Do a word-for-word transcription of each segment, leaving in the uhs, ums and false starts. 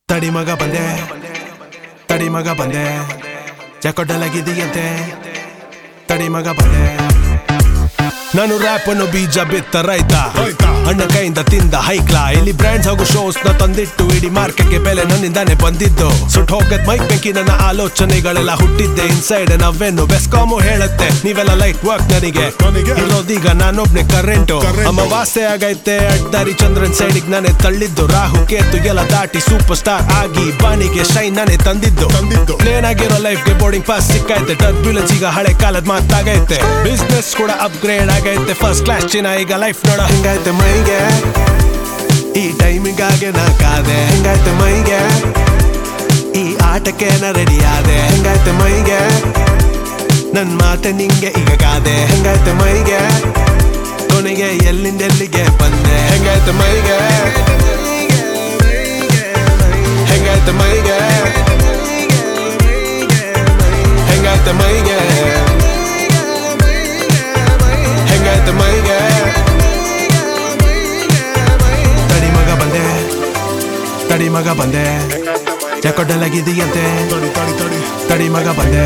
ತಡಿ ಮಗ ಬಂದೆ ತಡಿ ಮಗ ಬಂದೆ ಚಕೊಡ್ಡಲಾಗಿದೆಯಂತೆ ತಡಿ ಮಗ ಬಂದೆ ನಾನು ರ್ಯಾಪ್ ಅನ್ನು ಬೀಜ ಬಿತ್ತ ರೈತ ಅಣ್ಣ ಕೈಯಿಂದ ತಿಂದ ಹೈಕ್ಲಾ ಇಲ್ಲಿ ಬ್ರ್ಯಾಂಡ್ಸ್ ಹಾಗೂ ಶೋಸ್ ನ ತಂದಿಟ್ಟು ಇಡೀ ಮಾರ್ಕೆಟ್ಗೆ ಬೆಲೆ ನನ್ನಿಂದಾನೆ ಬಂದಿದ್ದು ಸುಟ್ ಹೋಗದ್ ಮೈಕ್ ಬೆಂಕಿ ನನ್ನ ಆಲೋಚನೆಗಳೆಲ್ಲ ಹುಟ್ಟಿದ್ದೆ ಇನ್ಸೈಡ್ ನಾವೇನು ಬೆಸ್ಕಾಮು ಹೇಳುತ್ತೆ ನೀವೆಲ್ಲ ಲೈಟ್ ವರ್ಕ್ ನನಗೆ ಇರೋದೀಗ ನಾನೊಬ್ನೆ ಕರೆಂಟು ಅಮಾವಾಸ್ಯೆ ಆಗೈತೆ ಅಡ್ಡಾರಿ ಚಂದ್ರನ್ ಸೈಡಿಗೆ ನಾನೇ ತಳ್ಳಿದ್ದು ರಾಹು ಕೇತು ಎಲ್ಲ ದಾಟಿ ಸೂಪರ್ ಸ್ಟಾರ್ ಆಗಿ ಬಾನಿಗೆ ಶೈನ್ ನಾನೇ ತಂದಿದ್ದು ಪ್ಲೇನ್ ಆಗಿರೋ ಲೈಫ್ಗೆ ಬೋರ್ಡಿಂಗ್ ಪಾಸ್ ಸಿಕ್ಕೈತೆ ಟರ್ಬ್ಯುಲೆನ್ಸ್ ಈಗ ಹಳೆ ಕಾಲದ ಮಾತಾಗೈತೆ ಬಿಸ್ನೆಸ್ ಕೂಡ ಅಪ್ಗ್ರೇಡ್ ಆಗೈತೆ ಫಸ್ಟ್ ಕ್ಲಾಸ್ ಚಿನ್ನ ಈಗ ಲೈಫ್ ನೋಡ ಹಿಂಗೈತೆ ಮೈಗೆ ಈ ಟೈಮಿಗಾಗೆ ನಾ ಕಾದೆ ಹೆಂಗೈತೆ ಮೈಗೆ ಈ ಆಟಕ್ಕೆ ನಾ ರೆಡಿ ಆದೆ ಹೆಂಗೈತೆ ಮೈಗೆ ನನ್ ಮಾತೆ ನಿಂಗೆ ಈಗ ಕಾದೆ ಹೆಂಗೈತೆ ಮೈಗೆ ಕೊನೆಗೆ ಎಲ್ಲಿಂದ ಎಲ್ಲಿಗೆ ಬಂದೆ ಹೆಂಗೈತೆ ಮೈಗೆ ಹೆಂಗೈತೆ ಮೈಗೆ ಹೆಂಗೈತೆ ಮೈಗೆ ಹೆಂಗೈತೆ ಮೈಗೆ ತಡಿ ಮಗ ಬಂದೆ ತಡಿ ಮಗ ಬಂದೆ ಚಕೊಡ್ಡಲಾಗಿದೆಯಂತೆ ತಡಿ ಮಗ ಬಂದೆ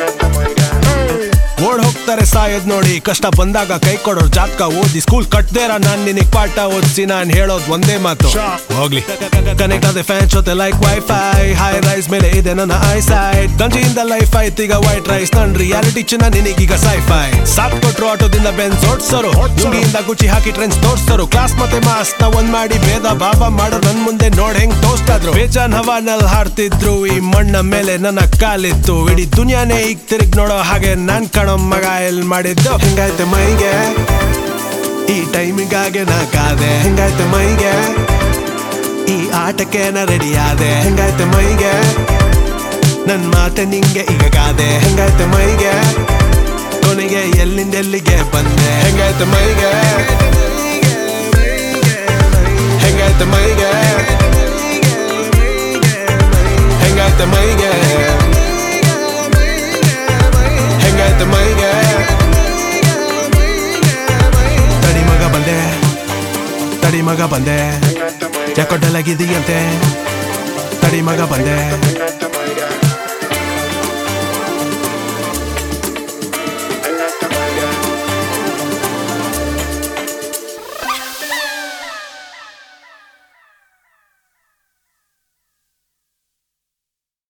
ಓಡ್ ಹೋಗ್ತಾರೆ ಸಾಯದ್ ನೋಡಿ ಕಷ್ಟ ಬಂದಾಗ ಕೈ ಕೊಡೋರ್ ಜಾತಕ ಓದಿ ಸ್ಕೂಲ್ ಕಟ್ದೇರ ನಾನ್ ನಿನಗ್ ಪಾಠ ಓದಿಸಿ ನಾನ್ ಹೇಳೋದ್ ಒಂದೇ ಮಾತು ಹೋಗ್ಲಿ ಕನೆಕ್ಟ್ ಆದ ಫ್ಯಾನ್ಸ್ ಜೊತೆ ಲೈಕ್ ವೈಫೈ ಹೈ ರೈಸ್ ಮೇಲೆ ಇದೆ ನನ್ನ ಐ ಸೈಡ್ ಗಂಜಿಯಿಂದ ಲೈಫ್ ಆಯ್ತು ಈಗ ವೈಟ್ ರೈಸ್ ನನ್ ರಿಯಾಲಿಟಿ ಚಿನ್ನ ನಿನಗೀಗ ಸೈಫೈ ಸಾತ್ ಕೊಟ್ರು ಆಟೋದಿಂದ ಬೆನ್ಸ್ ಓಡ್ಸೋರು ದುಂಗಿಯಿಂದ ಗುಚಿ ಹಾಕಿ ಟ್ರೆಂಡ್ಸ್ ತೋರ್ಸೋರು ಕ್ಲಾಸ್ ಮತ್ತೆ ಮಾಸ್ ನ ಒಂದ್ ಮಾಡಿ ಭೇದ ಭಾವ ಮಾಡೋ ನನ್ ಮುಂದೆ ನೋಡ್ ಹೆಂಗ್ ಟೋಸ್ಟ್ ಆದ್ರು ಬೇಜಾನ್ ಹವಾನಲ್ಲಿ ಹಾಡ್ತಿದ್ರು ಈ ಮಣ್ಣ ಮೇಲೆ ನನ್ನ ಕಾಲಿತ್ತು ಇಡೀ ದುನಿಯಾನೇ ಈಗ ತಿರುಗ್ ನೋಡೋ ಹಾಗೆ ನಾನ್ ಕಾಣೋ ಮಗ ಎಲ್ ಮಾಡಿದ್ದು ಹೆಂಗೈತೆ ಮೈಗೆ ಈ ಟೈಮಿಗಾಗೆ ನಾ ಕಾದೆ ಹೆಂಗೈತೆ ಮೈಗೆ ಈ ಆಟಕ್ಕೆ ನಾ ರೆಡಿ ಆದೆ ಹೆಂಗೈತೆ ಮೈಗೆ ನನ್ ಮಾತೆ ನಿಂಗೆ ಈಗ ಕಾದೆ ಹೆಂಗೈತೆ ಮೈಗೆ ಕೊನೆಗೆ ಎಲ್ಲಿಂದ ಎಲ್ಲಿಗೆ ಬಂದೆ ಹೆಂಗೈತೆ ಮೈಗೆ ಹೆಂಗೈತೆ ಮೈಗೆ ಹೆಂಗೈತೆ ಮೈಗೆ ಹೆಂಗೈತೆ ಮೈಗೆ ತಡಿ ಮಗ ಬಂದೆ ತಡಿ ಮಗ ಬಂದೆ ಚಕೊಡ್ಡಲಾಗಿದೆಯಂತೆ ತಡಿ ಮಗ ಬಂದೆ